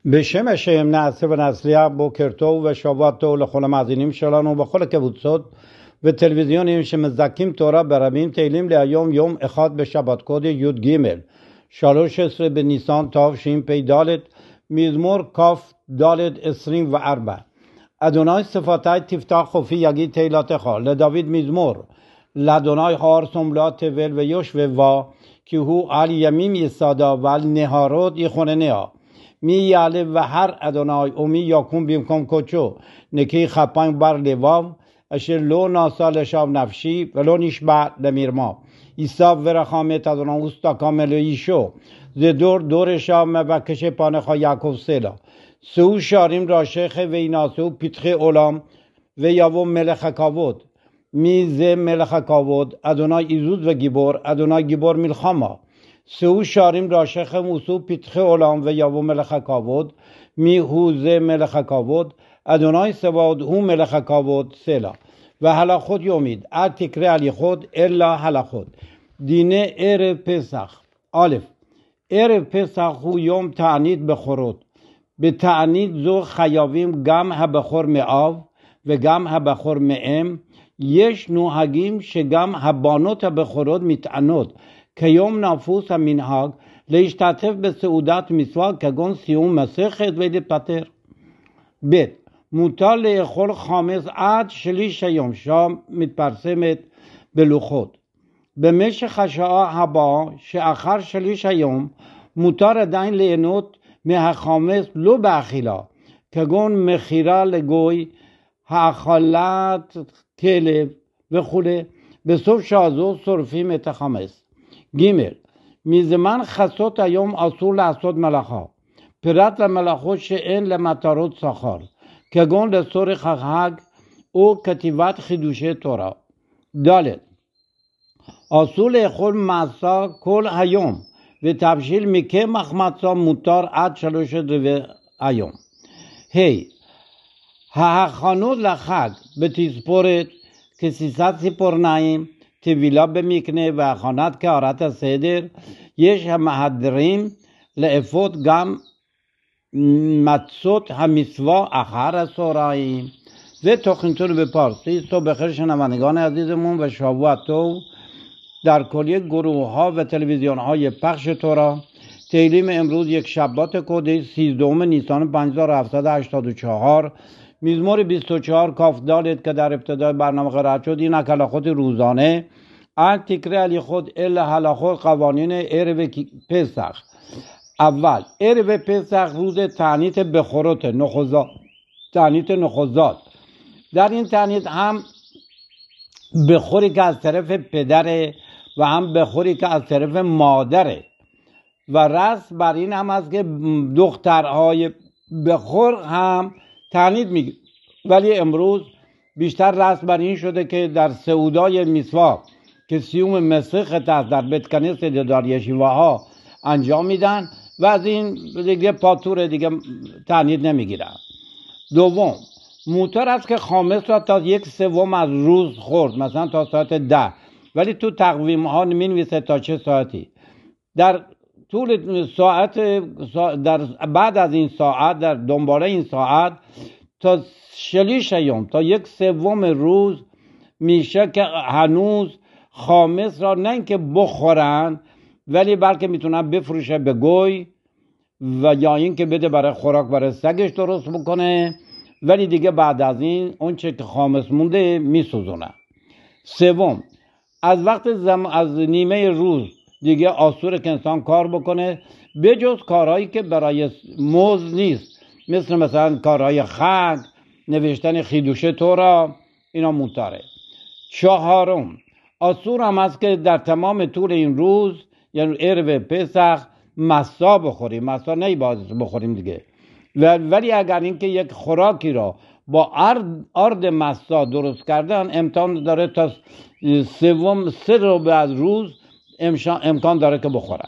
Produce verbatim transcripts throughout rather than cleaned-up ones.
בשם השם נעשה ונצליח. בוקר טוב ושבוע טוב לכל המאזינים שלנו בכל הקבוצות וטלוויזיונים שמזכים תורה ברבים. תהילים להיום יום אחד בשבת קודש י"ג שלוש עשרה בניסן תשפ"ד, מזמור כ"ד עשרים וארבע. אדוני שפתי תפתח חופי יגיד תהילתך. לדוד מזמור. לאדוני הארץ ומלאה תבל ויושבבה, כי הוא על ימים יסדה ועל נהרות יכונניה. מי יעלה בהר אדוני ומי יקום במקום קודשו. נקי כפיים בר לבב, אשר לא נעשה לשווא נפשי ולא נשבע למרמה. יישא ורחם את אדוני וסתקם אל אישו. זה דור דור שב מבקש פניך יעקב סלה. שאו שערים ראשיך וינעשו פתחי עולם, ויבוא מלך הכבוד. מי זה מלך הכבוד? אדוני עזוז וגיבור, אדוני גיבור מלחמה. שאו שערים ראשיכם ושאו פתחי עולם, ויבוא מלך הכבוד. מי הוא זה מלך הכבוד? אדוני צבאות הוא מלך הכבוד סלה. והלכות יומית, אל תקרא הליכות אלא הלכות. דיני ערב פסח. א', ערב פסח הוא יום תענית בכורות. בתענית זו חייבים גם הבכור מאב וגם הבכור מאם. יש נוהגים שגם הבנות הבכורות מתענות. כיום נפוס המנהג להשתתף בסעודת מצווה כגון סיום מסכת ולהתפטר. ב', מותר לאכול חמץ עד שליש היום, שם מתפרסמת בלוחות. במשך השעה הבאה שאחר שליש היום מותר עדיין ליהנות מהחמץ לא באכילה, כגון מכירה לגוי, האכלת כלב וכו'. בסוף שעה זו שורפים את החמץ. ג', מזמן חצות היום אסור לעשות מלאכה, פרט למלאכות שאין למטרות שכר, כגון לצורך החג או כתיבת חידושי תורה. ד', אסור לאכול מצה כל היום, ותבשיל מקמח מצה מותר עד שלוש רבעי היום. ה', ההכנות לחג בתספורת כסיסת ציפורניים, טבילה במקנה והכנת קערת הסדר. יש המהדרים לאפות גם מצות המצווה אחר הצהריים. זה תוכניתנו בפרסית. טוב בחיר שנמנגان عزیزمون و شبوه طוב در کلیه گروه ها و تلویزیون های پخش تورا. تهیلیم امروز یک شبات کودش سیزدهم نیسان پنج هزار و هفتصد و هشتاد و چهار، مزمور بیست و چهار کاف دالت که در ابتدای برنامه قرائت شد. این هلاخوت روزانه. ال تکره علی خود الا هلاخوت قوانین عرب پسخ. اول، عرب پسخ روز تعنیت بخورات نخوزاد، تعنیت نخوزاد. در این تعنیت هم بخوری که از طرف پدره و هم بخوری که از طرف مادره و رسم بر این هم است که دخترهای بخور هم تعنیت میگه. ولی امروز بیشتر رسم بر این شده که در سعودای میسواک که سیوم مسخت است در بیت کنیسه در یشیوه ها انجام میدن و از این دیگه پاتور دیگه تعنیت نمیگیرن. دوم، مطر است که خامس را تا یک سوم از روز خورد، مثلا تا ساعت ده، ولی تو تقویم ها مینویسه تا چه ساعتی. در طول ساعت در بعد از این ساعت، در دنباله این ساعت تا شلیش یوم، تا یک سوم روز میشه که هنوز خامس را نه اینکه بخورن، ولی بلکه میتونن بفروشه به گوی و یا اینکه بده برای خوراک برای سگش درست بکنه، ولی دیگه بعد از این اون چه که خامس مونده میسوزونه. سوم، از وقت زم... از نیمه روز دیگه آسوره که انسان کار بکنه بجز کارهایی که برای موز نیست، مثل مثلا کارهای خگ، نوشتن خیدوشه تورا، اینا مطره. چهارم، آسور هم است که در تمام طول این روز یعنی عرب پسخ مسا بخوریم. مسا نمیباید بخوریم دیگه، ولی اگر اینکه یک خوراکی را با آرد مسا درست کردن امکان داره تا سوم سه ربع از روز امکان داره که بخورن.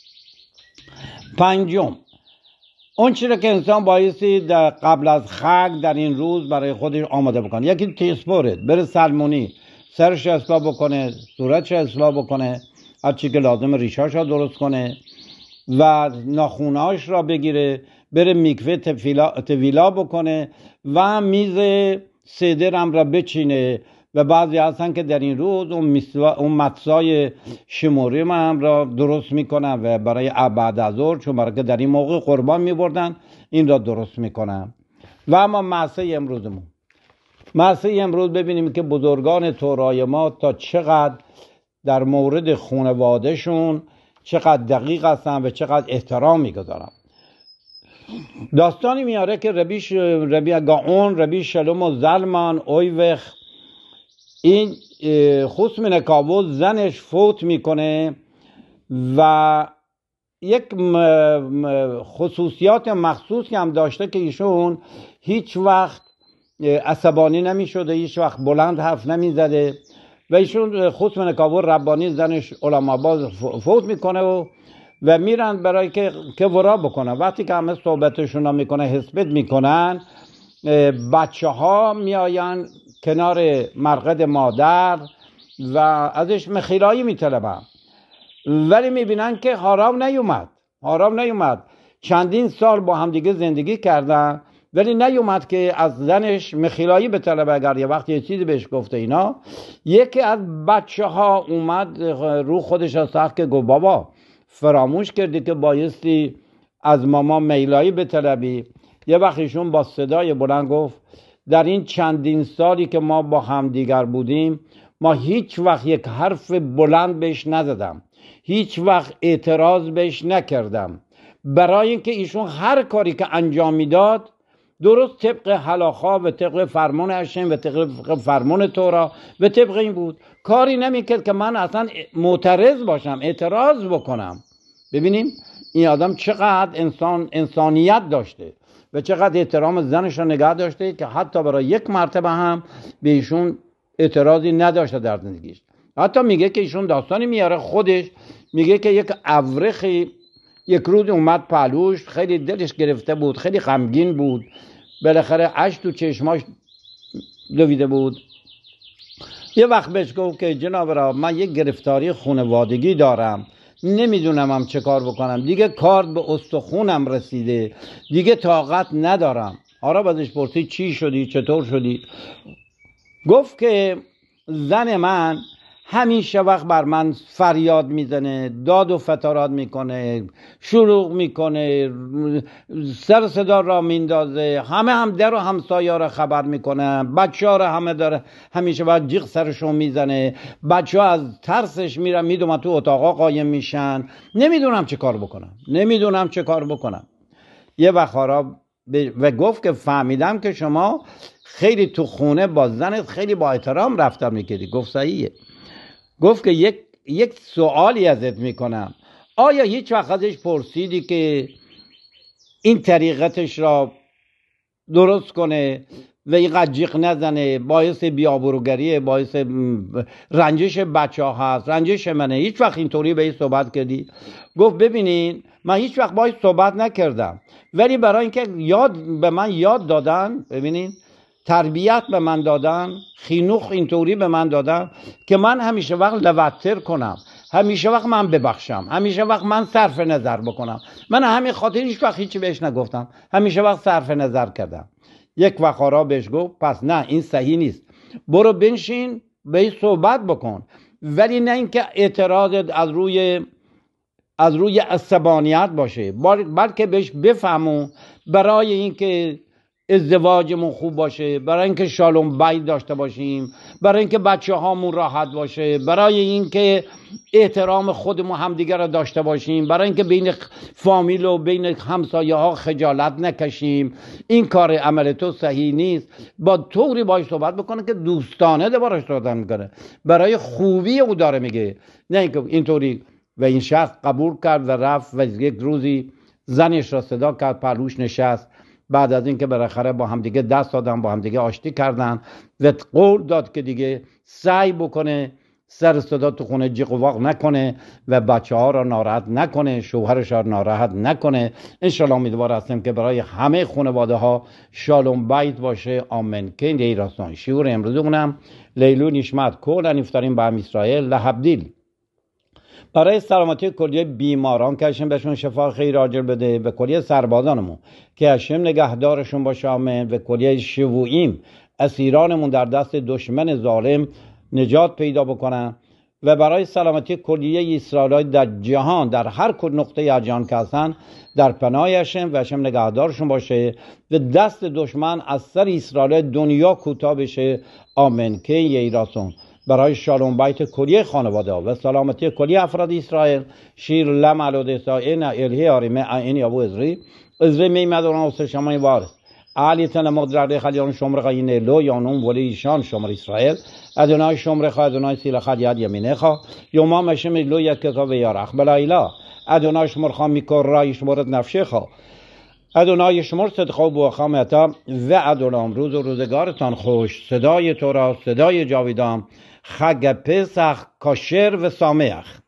پنجم، اون چیزی که انسان بایستی در قبل از خگ در این روز برای خودش آماده بکنه. یکی تسپورت، بره سلمونی، سرش اصلاح بکنه، صورتش اصلاح بکنه، هر چی که لازم ریشاش را درست کنه و ناخونهاش را بگیره، بره میکوه تفیلا, تفیلا بکنه و میز سدر هم را بچینه و بعضی هستن که در این روز اون, اون مطسای شموری هم را درست میکنن و برای بعد از ظهر، چون برای که در این موقع قربان میبردن، این را درست میکنن. و اما معصه امروزمون، معصه امروز ببینیم که بزرگان تورای ما تا چقدر در مورد خانوادهشون چقدر دقیق هستن و چقدر احترام میگذارن. داستانی میاره که ربی ش... ربی گاون ربی شلوم و زلمان اویوخ، این خصم نکاوز زنش فوت میکنه و یک خصوصیات مخصوصی هم داشته که ایشون هیچ وقت عصبانی نمی شده، هیچ وقت بلند حرف نمی زده و ایشون خصم نکاوز ربانی زنش علما باز فوت میکنه و و میرن برای که که ورا بکنن. وقتی که همه صحبتشون رو میکنه حسبت میکنن، بچه ها میاین کنار مرقد مادر و ازش مخیرایی میطلبن، ولی میبینن که حرام نیومد حرام نیومد چندین سال با هم دیگه زندگی کردن ولی نیومد که از زنش مخیرایی بطلبه. اگر یه وقت یه چیزی بهش گفته اینا، یکی از بچه ها اومد رو خودش از سخت که گفت بابا فراموش کردی که بایستی از ماما میلایی بطلبی. یه وقتشون با صدای بلند گفت در این چندین سالی که ما با هم دیگر بودیم، ما هیچ وقت یک حرف بلند بهش نزدم، هیچ وقت اعتراض بهش نکردم، برای اینکه ایشون هر کاری که انجام میداد درست طبق حلاخا و طبق فرمان هشم و طبق فرمان تورا و طبق این بود. کاری نمیکرد که من اصلا معترض باشم، اعتراض بکنم. ببینیم این آدم چقدر انسان انسانیت داشته و چقدر احترام زنش رو نگه داشته که حتی برای یک مرتبه هم به ایشون اعتراضی نداشته در زندگیش. حتی میگه که ایشون داستانی میاره خودش، میگه که یک اورخی یک روز اومد پهلوش، خیلی دلش گرفته بود، خیلی غمگین بود، بالاخره اشک تو چشماش دویده بود. یه وقت بهش گفت که جناب را من یک گرفتاری خانوادگی دارم، نمیدونم هم چه کار بکنم، دیگه کار به استخونم رسیده، دیگه طاقت ندارم. آره بازش پرسید چی شدی، چطور شدی؟ گفت که زن من همیشه وقت بر من فریاد میزنه، داد و فتارات میکنه، شروع میکنه، سر صدا را میندازه، همه هم در و همسایه را خبر میکنه، بچه ها را همه داره همیشه باید جیغ سرشون میزنه، بچه ها از ترسش میرن میدونم تو اتاقا قایم میشن، نمیدونم چه کار بکنم نمیدونم چه کار بکنم. یه وقت و گفت که فهمیدم که شما خیلی تو خونه با زنت خیلی با احترام رفتار میکردی. گفت صحیحه. گفت که یک یک سوالی ازت میکنم، آیا هیچ وقت ازش پرسیدی که این طریقتش را درست کنه و اینقدر جیغ نزنه، باعث بیابروگریه، باعث رنجش بچه ها هست، رنجش منه، هیچ وقت اینطوری به این صحبت کردی؟ گفت ببینین من هیچ وقت باید صحبت نکردم، ولی برای اینکه یاد به من یاد دادن، ببینین تربیت به من دادن، خینوخ اینطوری به من دادن که من همیشه وقت لوتر کنم، همیشه وقت من ببخشم، همیشه وقت من صرف نظر بکنم. من همین خاطر هیچ وقت هیچی بهش نگفتم، همیشه وقت صرف نظر کردم. یک وقت آرا بهش گفت پس نه این صحیح نیست، برو بنشین به این صحبت بکن، ولی نه اینکه اعتراض از روی از روی عصبانیت باشه، بلکه بهش بفهمون برای اینکه ازدواجمون خوب باشه، برای اینکه شالوم بیت داشته باشیم، برای اینکه بچه هامون راحت باشه، برای اینکه احترام خودمون همدیگه را داشته باشیم، برای اینکه بین فامیل و بین همسایه ها خجالت نکشیم. این کار عمل تو صحیح نیست. با طوری باش صحبت بکنه که دوستانه ده باش صحبت میکنه، برای خوبی او داره میگه، نه اینکه اینطوری. و این شخص قبول کرد و رفت و یک روزی زنش را صدا کرد، پهلوش نشست. بعد از اینکه بالاخره با هم دیگه دست دادن، با هم دیگه آشتی کردن و قول داد که دیگه سعی بکنه سر صدا تو خونه جیغ و واق نکنه و بچه ها را ناراحت نکنه، شوهرش را ناراحت نکنه. انشالله امیدوار هستیم که برای همه خانواده ها شالوم بیت باشه. آمین. که این راستان شیور امروزمونم لیلو نشمت کل نفترین با اسرائیل لحبدیل برای سلامتی کلیه بیماران که هشم بهشون شفا خیر عاجل بده، و کلیه سربازانمون که هشم نگهدارشون باشه آمین، و کلیه شبوئیم اسیرانمون در دست دشمن ظالم نجات پیدا بکنن، و برای سلامتی کلیه اسرائیل در جهان در هر نقطه جهان که هستن در پناه هشم و هشم نگهدارشون باشه و دست دشمن از سر اسرائیل دنیا کوتاه بشه آمین. که یه راسون برای شالوم بیت کلیه خانواده و سلامتی کلیه افراد اسرائیل شیر لم علود سائن الهی آریمه این ابو ازری ازری میمدوران و سشمای وارث علیتن مدرد خلیان شمر خاین لو یانون ولی ایشان شمر اسرائیل ادونای شمر خا ادونای سیل خدیاد یمینه خا یوما مشم لو یک که و یارخ بلایلا ادونای شمر خا میکر رای شمرت نفشه خا ادونای شمر صدقه و بخامتا و ادونام روز و روزگارتان خوش. صدای تو را صدای جاویدان، خگ پسخ کاشر و سامح.